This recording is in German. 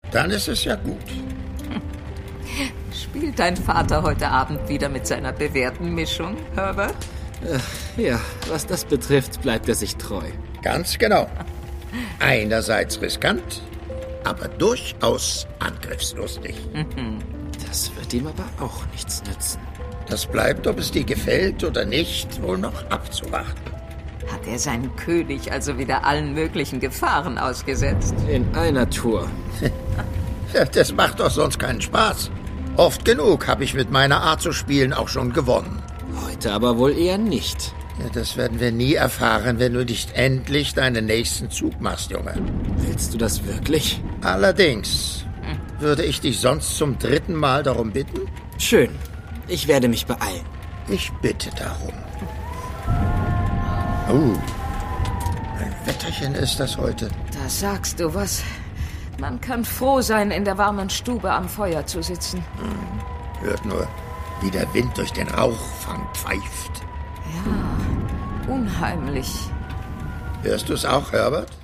Dann ist es ja gut. Spielt dein Vater heute Abend wieder mit seiner bewährten Mischung, Herbert? Ja, was das betrifft, bleibt er sich treu. Ganz genau. Einerseits riskant, aber durchaus angriffslustig. Das wird ihm aber auch nichts nützen. Das bleibt, ob es dir gefällt oder nicht, wohl noch abzuwarten. Hat er seinen König also wieder allen möglichen Gefahren ausgesetzt? In einer Tour. Das macht doch sonst keinen Spaß. Oft genug habe ich mit meiner Art zu spielen auch schon gewonnen. Heute aber wohl eher nicht. Ja, das werden wir nie erfahren, wenn du nicht endlich deinen nächsten Zug machst, Junge. Willst du das wirklich? Allerdings. Würde ich dich sonst zum 3. Mal darum bitten? Schön. Ich werde mich beeilen. Ich bitte darum. Oh, ein Wetterchen ist das heute. Da sagst du was. Man kann froh sein, in der warmen Stube am Feuer zu sitzen. Hört nur, wie der Wind durch den Rauchfang pfeift. Ja, unheimlich. Hörst du es auch, Herbert?